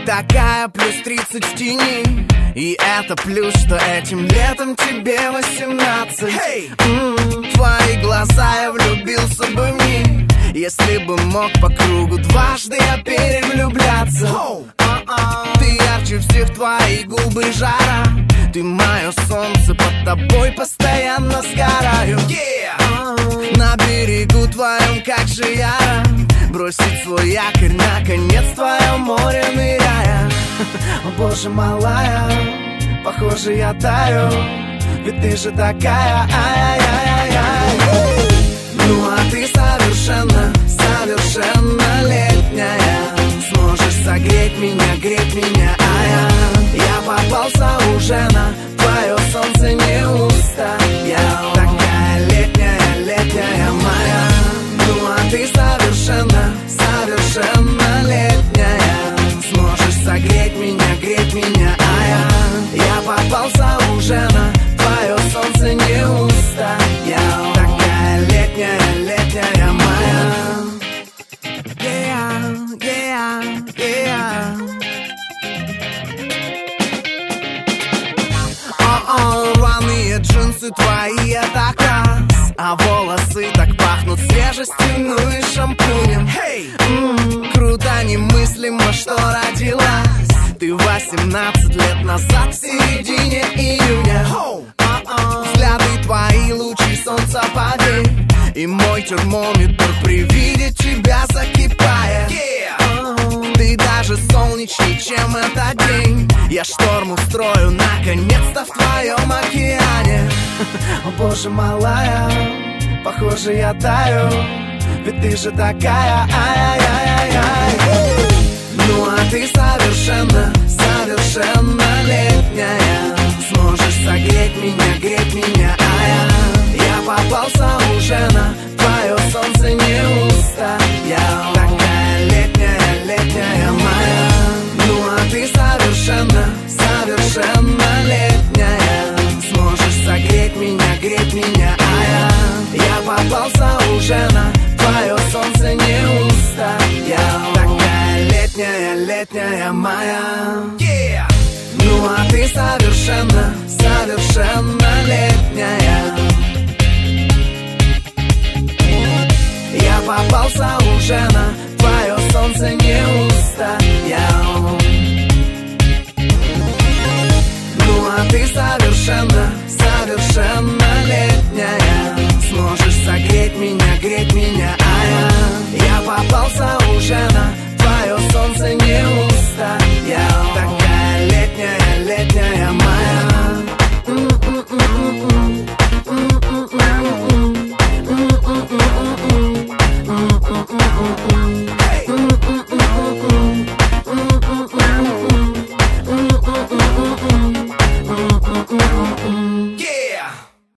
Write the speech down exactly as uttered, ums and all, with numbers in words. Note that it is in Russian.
такая плюс тридцать в тени. И это плюс, что этим летом тебе восемнадцать. hey! mm, Твои глаза, я влюбился бы в них, если бы мог по кругу дважды я перевлюбляться. oh! uh-uh. Ты ярче всех, твои губы жара. Ты мое солнце, под тобой постоянно сгораю. yeah! uh-uh. На берегу твоем, как же яро бросить свой якорь, наконец в твоем море ныряя. О боже, малая, похоже, я таю, ведь ты же такая, ай-яй-яй-яй. Ну а ты совершенно, совершеннолетняя. Сможешь согреть меня, греть меня, ай-яй. Я попался уже на твое солнце неустоя. Такая летняя, летняя моя. Ну а ты совершенно, совершеннолетняя. Сможешь согреть меня, греть меня, ай-я. Я попался уже на твое солнце неустоя. Такая летняя, летняя моя. Yeah, yeah, yeah. О-о, рваные джинсы твои, это класс. А волосы так пахнут свежестью, ну и шампунем. hey! mm, Круто, немыслимо, что родилась ты восемнадцать лет назад, в середине июня. oh! uh-uh. Взгляды твои, лучи солнца, поверь, и мой термометр при виде тебя закипает. yeah! uh-uh. Ты даже солнечней, чем этот день. Я шторм устрою, наконец-то в твоем океане. О боже, малая, похоже, я таю, ведь ты же такая, ай-яй-яй-яй. Ну а ты совершенно, совершеннолетняя. Сможешь согреть меня, греть меня, ай-яй. Я попался уже на твое солнце неустоя. Такая летняя, летняя моя. Ну а ты совершенно, совершеннолетняя. Сможешь согреть меня, греть меня, ай-я. Я попался уже на твое солнце неустоя. Такая летняя, летняя моя. yeah! Ну а ты совершенно, совершеннолетняя. Я попался уже на твое солнце неустоя.